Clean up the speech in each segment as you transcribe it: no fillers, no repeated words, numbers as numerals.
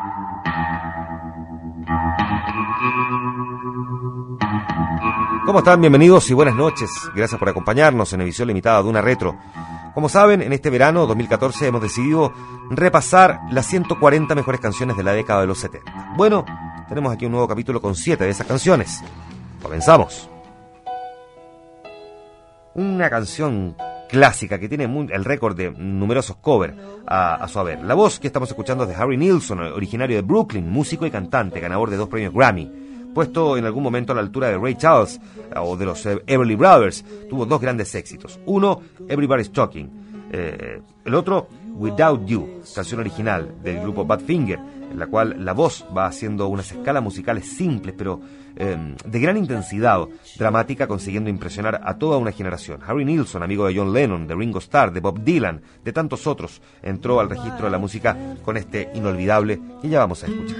¿Cómo están? Bienvenidos y buenas noches. Gracias por acompañarnos en edición limitada de Una Retro. Como saben, en este verano 2014 hemos decidido repasar las 140 mejores canciones de la década de los 70. Bueno, tenemos aquí un nuevo capítulo con 7 de esas canciones. Comenzamos. Una canción clásica que tiene el récord de numerosos covers a su haber. La voz que estamos escuchando es de Harry Nilsson, originario de Brooklyn, músico y cantante, ganador de 2 premios Grammy. Puesto en algún momento a la altura de Ray Charles o de los Everly Brothers, tuvo 2 grandes éxitos. Uno, Everybody's Talking. El otro, Without You, canción original del grupo Badfinger, en la cual la voz va haciendo unas escalas musicales simples, pero de gran intensidad dramática, consiguiendo impresionar a toda una generación. Harry Nilsson, amigo de John Lennon, de Ringo Starr, de Bob Dylan, de tantos otros, entró al registro de la música con este inolvidable que ya vamos a escuchar.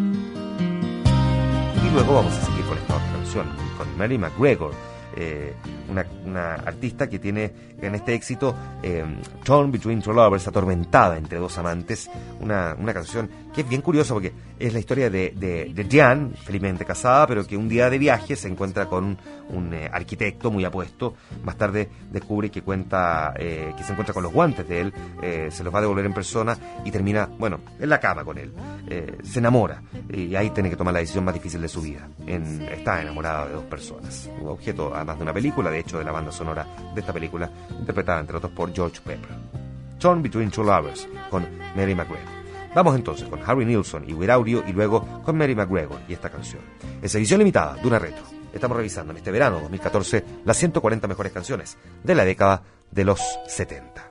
Y luego vamos a seguir con esta otra canción, con Mary McGregor, una artista que tiene en este éxito Torn Between Two Lovers, atormentada entre dos amantes, una canción que es bien curiosa porque es la historia de Diane, felizmente casada, pero que un día de viaje se encuentra con un arquitecto muy apuesto. Más tarde descubre que se encuentra con los guantes de él, se los va a devolver en persona y termina, en la cama con él. Se enamora y ahí tiene que tomar la decisión más difícil de su vida. Está enamorada de 2 personas, un objeto además de una película, de hecho de la banda sonora de esta película, interpretada entre otros por George Pepper. Torn Between Two Lovers con Mary McGregor. Vamos entonces con Harry Nilsson y Without You, y luego con Mary McGregor y esta canción. Es edición limitada de Una Retro. Estamos revisando en este verano 2014 las 140 mejores canciones de la década de los 70.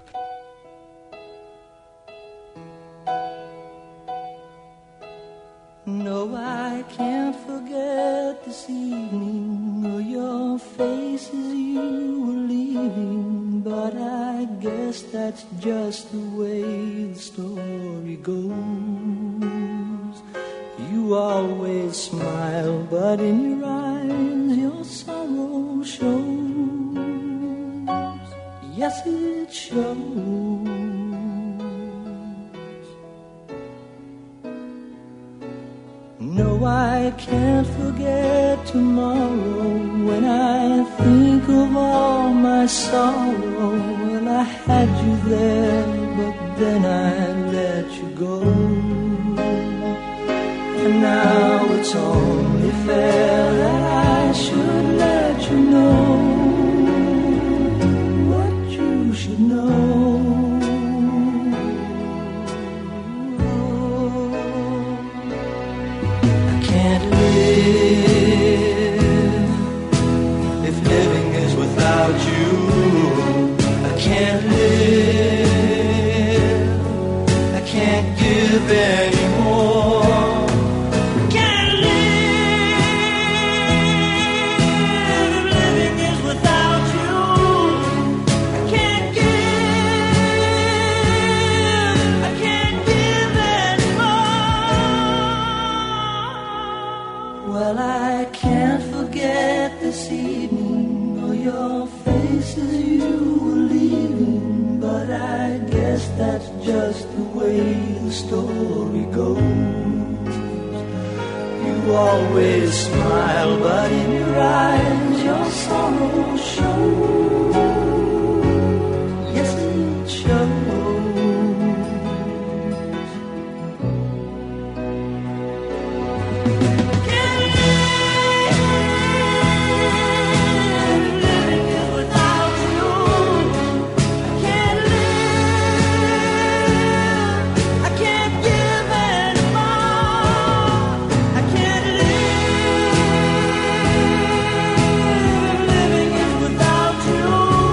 No, I can't forget this evening or your face as you were leaving, but I guess that's just the way the story goes. You always smile, but in your eyes your sorrow shows. Yes, it shows. No, I can't forget tomorrow when I think of all my sorrow. Well, I had you there, but then I let you go. And now it's only fair that I should let you know what you should know. Always smile, but in your eyes your sorrow shows. Yes, it shows. You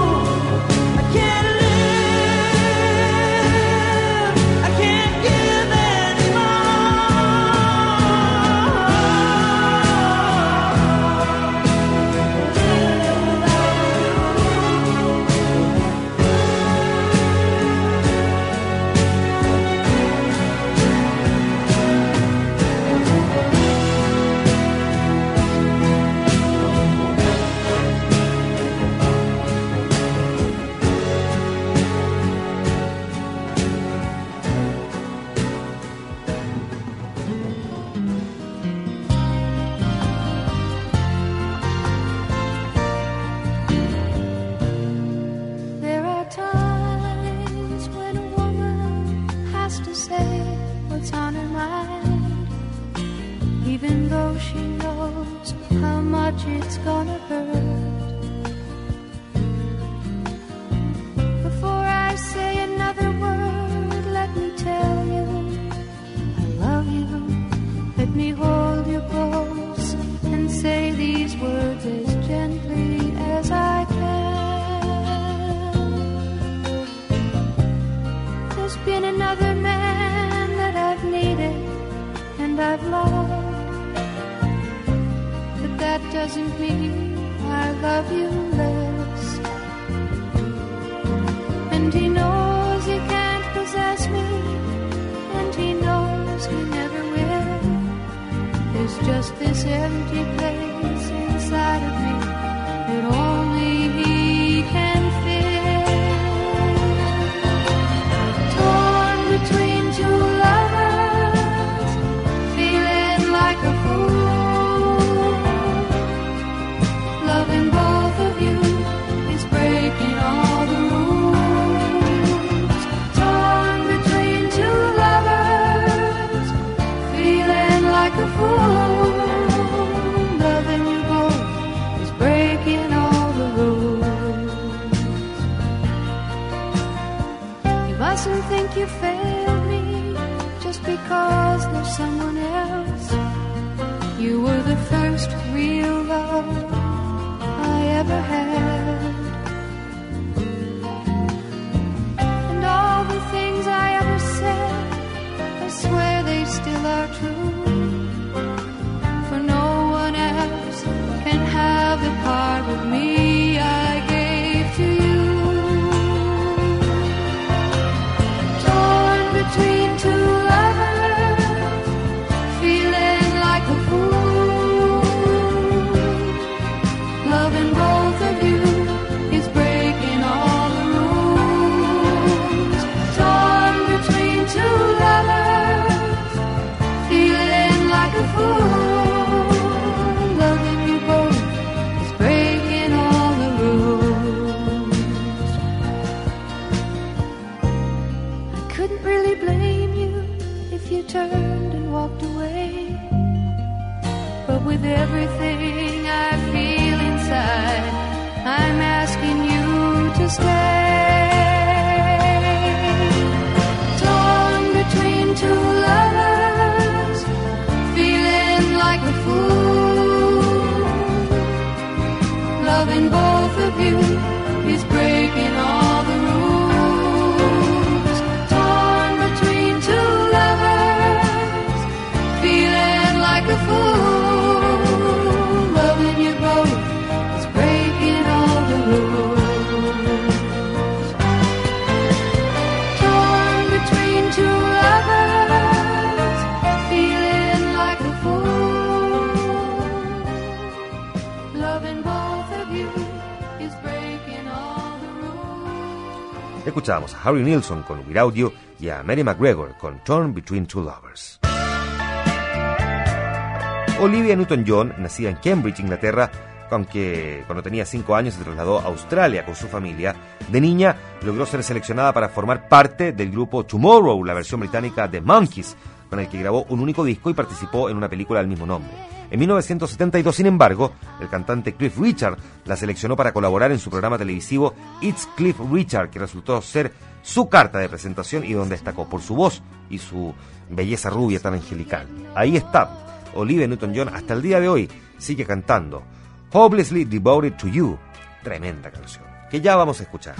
much it's gonna hurt. Before I say another word, let me tell you I love you. Let me hold you close and say these words as gently as I can. There's been another man that I've needed and I've loved, but that doesn't mean I love you less. And he knows he can't possess me, and he knows he never will. There's just this empty place inside of me that only he can fill. Torn between two lovers, feeling like a fool. Loving both of you is breaking all the rules. Torn between two lovers, feeling like a fool. Loving you both is breaking all the rules. You mustn't think you failed me just because there's someone else. You were the first real love I ever had. And all the things I ever said, I swear they still are true. For no one else can have the part of me I gave to you. Torn between two lovers, feeling like a fool. Loving both of you is breaking all the rules. Torn between two lovers, feeling like a fool. Loving you both is breaking all the rules. I couldn't really blame you if you turned and walked away. But with everything I feel inside, I'm asking you to stay. Torn between two lovers, feeling like a fool. Loving both of you is breaking all the rules. Torn between two lovers, feeling like a fool. Loving you both is breaking all the rules. Torn between two lovers, feeling like a fool. Loving both of you is breaking all the rules. Escuchábamos a Harry Nilsson con Without You y a Mary McGregor con Torn Between Two Lovers. Olivia Newton-John, nacida en Cambridge, Inglaterra, aunque cuando tenía 5 años se trasladó a Australia con su familia, de niña logró ser seleccionada para formar parte del grupo Tomorrow, la versión británica de Monkees, con el que grabó un único disco y participó en una película del mismo nombre. En 1972, sin embargo, el cantante Cliff Richard la seleccionó para colaborar en su programa televisivo It's Cliff Richard, que resultó ser su carta de presentación y donde destacó por su voz y su belleza rubia tan angelical. Ahí está, Olivia Newton-John hasta el día de hoy sigue cantando Hopelessly Devoted to You, tremenda canción, que ya vamos a escuchar.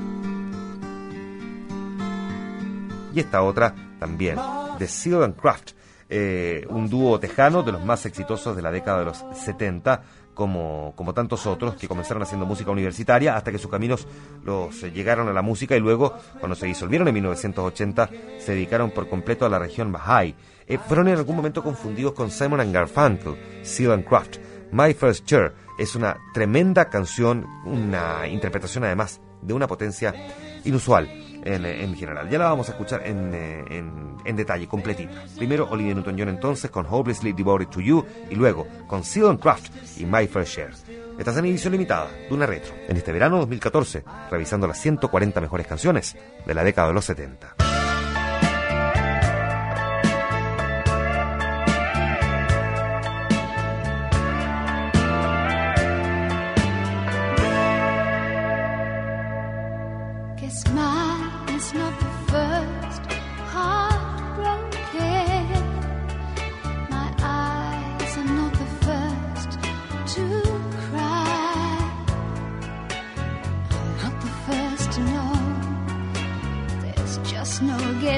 Y esta otra también, de Seal and Craft, un dúo tejano de los más exitosos de la década de los 70, como tantos otros que comenzaron haciendo música universitaria hasta que sus caminos los llegaron a la música y luego, cuando se disolvieron en 1980, se dedicaron por completo a la región Bahá'í. Fueron en algún momento confundidos con Simon and Garfunkel. Seal and Craft, My First Chair, es una tremenda canción, una interpretación además de una potencia inusual en general. Ya la vamos a escuchar en detalle, completita. Primero Olivia Newton-John entonces con Hopelessly Devoted to You y luego con Seal and Craft y My First Share. Estás en edición limitada de una retro en este verano 2014, revisando las 140 mejores canciones de la década de los 70.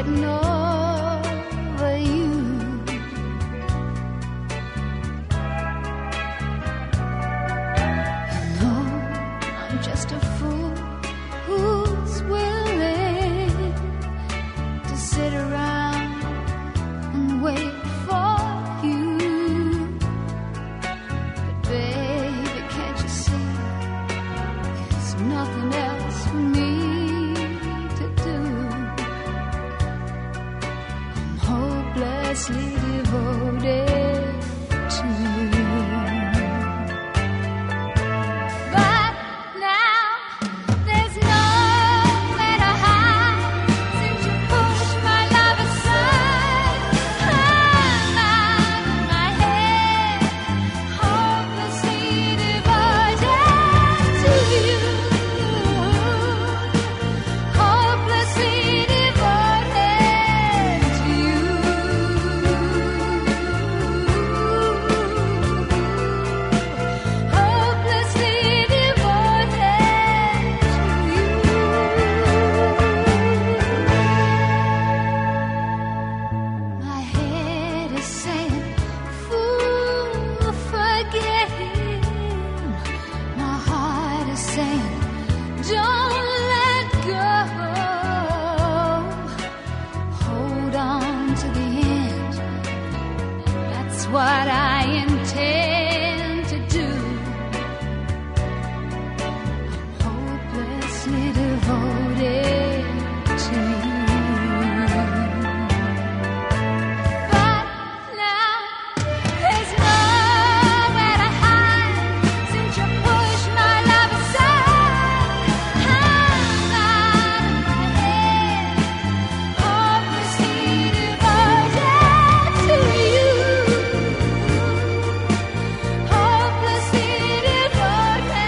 getting over you. You know I'm just a fool who's willing to sit around and wait for you. But baby, can't you see there's nothing else for me to do? I'm hopelessly devoted to you. But now there's nowhere to hide since you pushed my love aside. I'm out of my head, hopelessly devoted to you. Hopelessly devoted to you. Hopelessly devoted to you. My head is saying, fool, forget him. My heart is saying, don't let go. Hold on to the end. That's what I intend to do. I'm hopelessly devoted to you. But now there's nowhere to hide since you pushed my love aside. I'm out of my head, hopelessly devoted to you. Hopelessly devoted to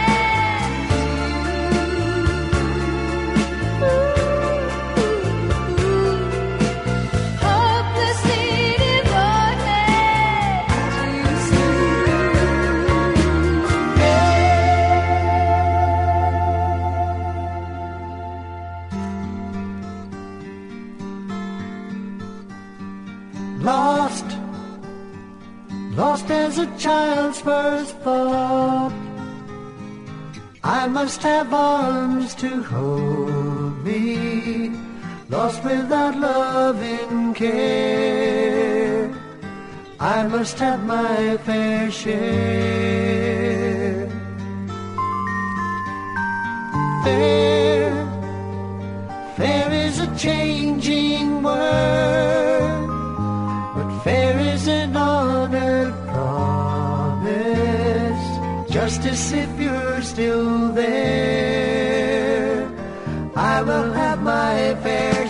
you. Hopelessly Lost, lost as a child's first thought. I must have arms to hold me. Lost without love and care. I must have my fair share. Fair, fair is a changing word, but fair is an honored promise. Justice, if you're still there, I will have my fair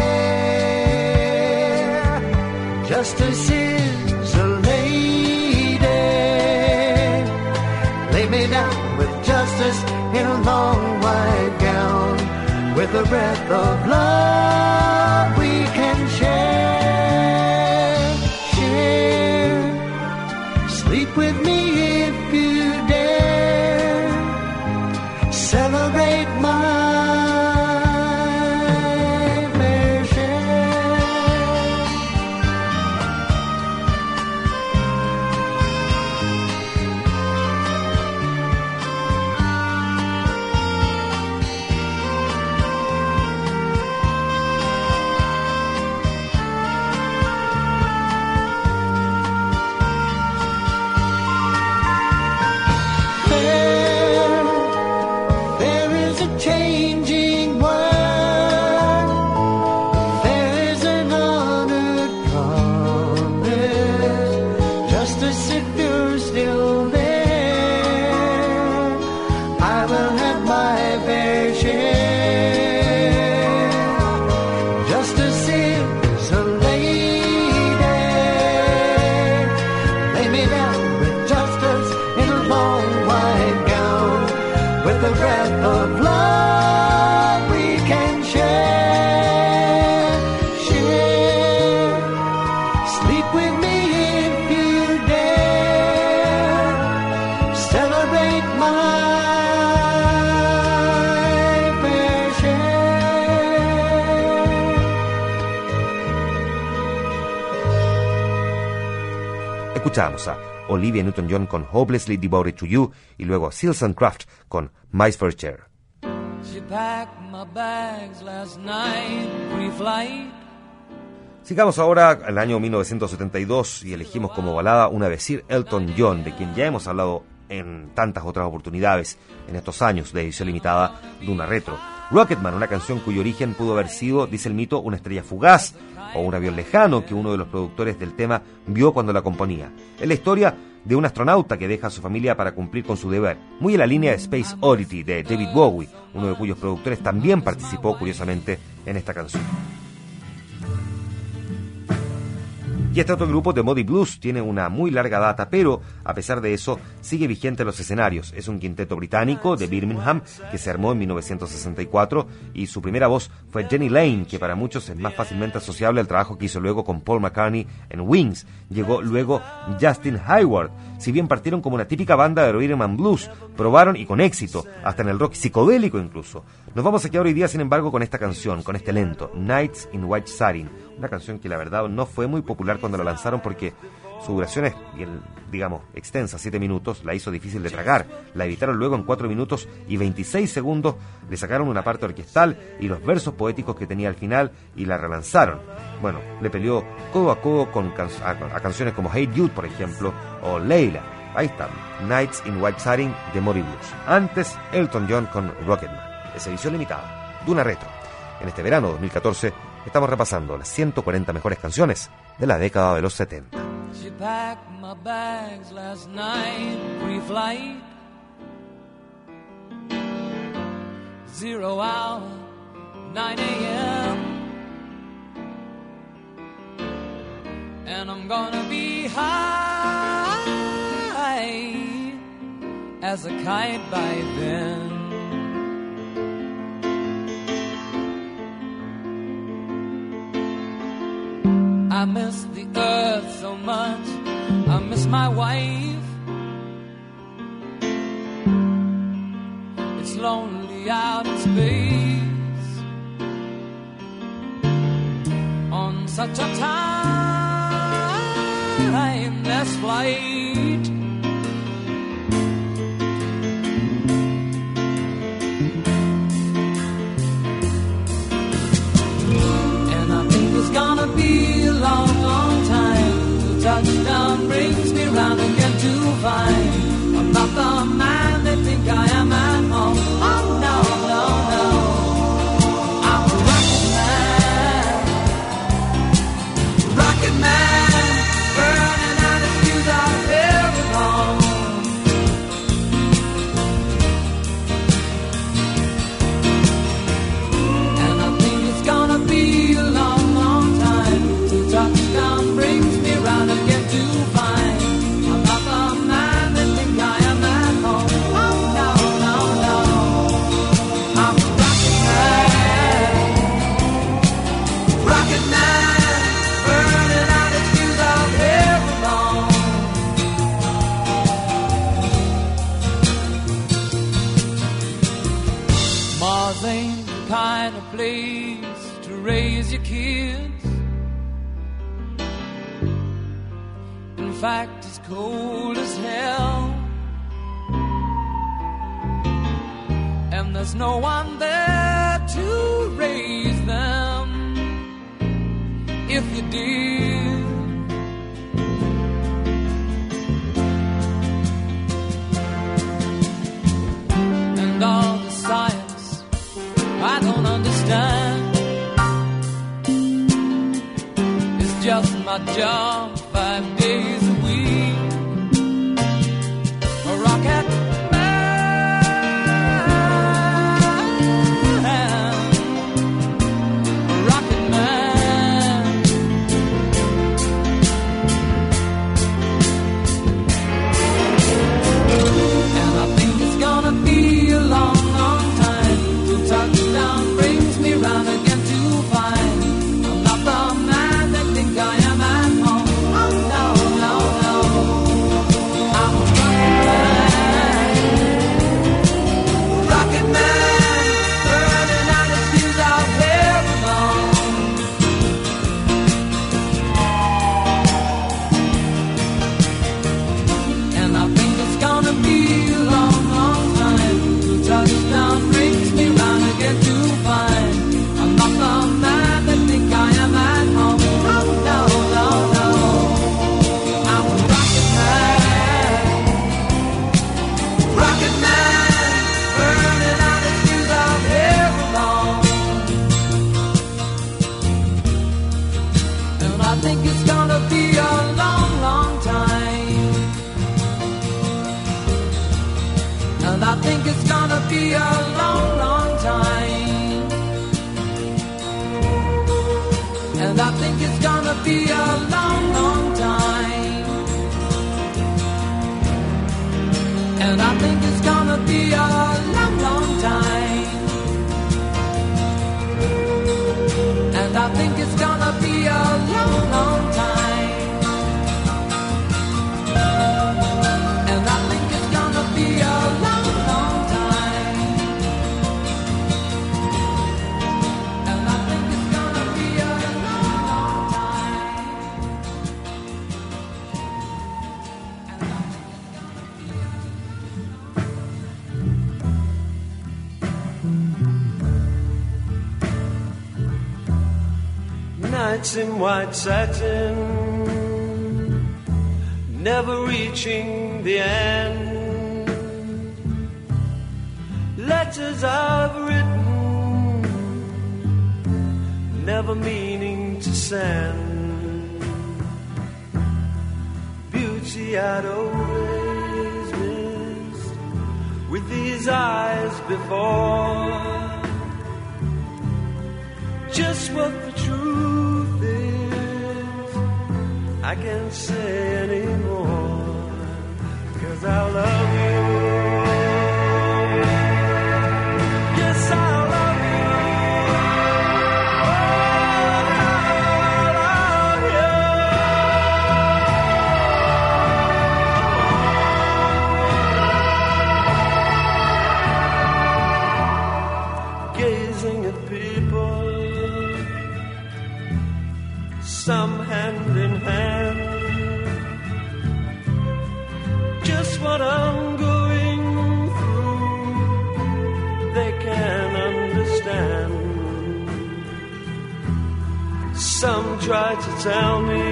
share. Justice is a lady. Lay me down with justice in a long white gown, with a breath of love we can share. Share, sleep with me if you dare. Celebrate my fair share. Escuchamos a Olivia Newton-John con Hopelessly Devoted to You y luego a Seals and Crofts con My First Chair. She packed my bags last night, pre-flight. Sigamos ahora al año 1972 y elegimos como balada una de Sir Elton John, de quien ya hemos hablado en tantas otras oportunidades en estos años de edición limitada de una retro. Rocketman, una canción cuyo origen pudo haber sido, dice el mito, una estrella fugaz o un avión lejano que uno de los productores del tema vio cuando la componía. Es la historia de un astronauta que deja a su familia para cumplir con su deber, muy en la línea de Space Oddity de David Bowie, uno de cuyos productores también participó curiosamente en esta canción. Y este otro grupo, The Moody Blues, tiene una muy larga data, pero a pesar de eso sigue vigente en los escenarios. Es un quinteto británico de Birmingham que se armó en 1964 y su primera voz fue Jenny Lane, que para muchos es más fácilmente asociable al trabajo que hizo luego con Paul McCartney en Wings. Llegó luego Justin Hayward. Si bien partieron como una típica banda de rhythm and blues, probaron y con éxito, hasta en el rock psicodélico incluso. Nos vamos a quedar hoy día, sin embargo, con esta canción, con este lento, Nights in White Satin, una canción que la verdad no fue muy popular cuando la lanzaron porque su duración es, digamos, extensa, 7 minutos, la hizo difícil de tragar. La editaron luego en 4 minutos y 26 segundos, le sacaron una parte orquestal y los versos poéticos que tenía al final y la relanzaron. Bueno, le peleó codo a codo con a canciones como Hey Jude, por ejemplo, o Leila. Ahí están, Nights in White Satin de Moody Blues. Antes, Elton John con Rocketman. Es edición limitada, de una retro. En este verano 2014 estamos repasando las 140 mejores canciones de la década de los 70. She packed my bags last night, pre-flight. 0 hour, 9 a.m. And I'm gonna be high as a kite by then. I miss the earth so much, I miss my wife. It's lonely out in space on such a timeless flight. And I think it's gonna be a long, long time till touchdown brings me round again to find I'm not the man they think I am at home. Oh no, no, no, I'm a rocket man, burning out his fuse out of every home. And I think it's gonna be a long, long time till touchdown brings me round again to find I'm not the man they think I am at home. Oh no, no, no, I'm a rocket man, burning out his fuse out every bone. Mars ain't the kind of place to raise your kids. In fact, it's cold as hell, and there's no one there to raise them if you did. And all the science I don't understand, it's just my job 5 days a week. A rocket man, a rocket man. And I think it's gonna be a long, long time till touchdown brings me round again to find I'm not the man they think I am at home. Oh think it's gonna be a long, long time. And I think it's gonna be a long, long time. And I think it's gonna be a long, long time. And I think it's gonna be a long, long time. And I think it's gonna be a long, long time. Nights in white satin, never reaching the end. Letters I've written, never meaning to send. Beauty I'd always missed with these eyes before. Just what the truth is, I can't say anymore, 'cause I love you. Yes, I love you. Oh, I love you. Gazing at people, some hand in hand, just what I'm going through, they can understand. Some try to tell me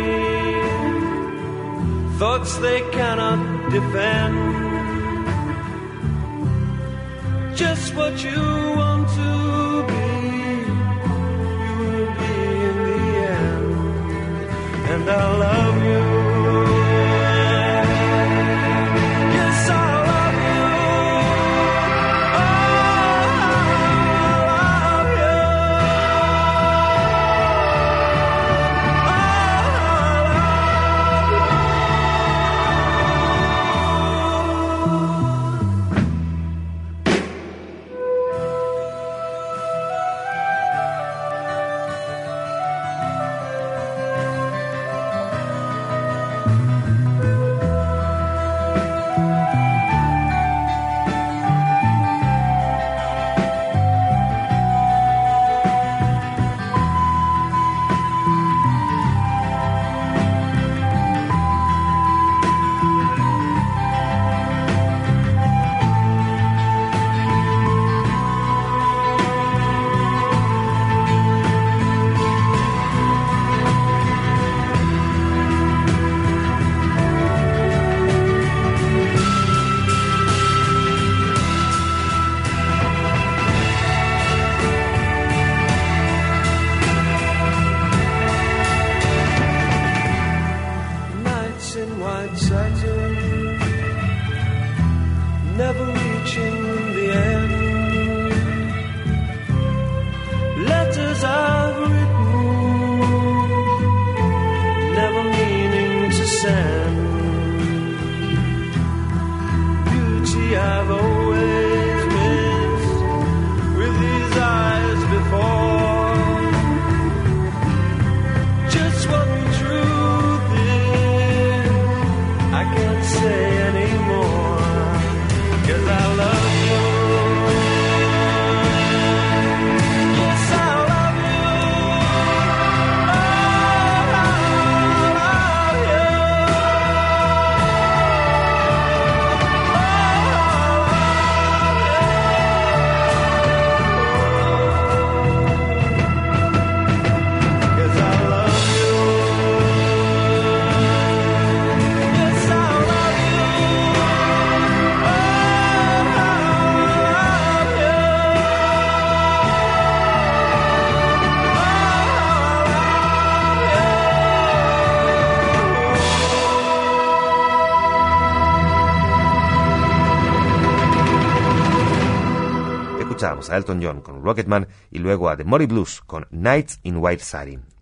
thoughts they cannot defend. Just what you want to be, you will be in the end. And I love you. Yes, I love you. Oh, I love you. Never reaching the end. Letters I've written, never meaning to send. Beauty I've always missed with these eyes before. Just what the truth is, I can't say anymore. 'Cause I love you. Yes, I love you. Oh, I love you. Escuchamos a Elton John con Rocketman y luego a The Moody Blues con Nights in White Satin.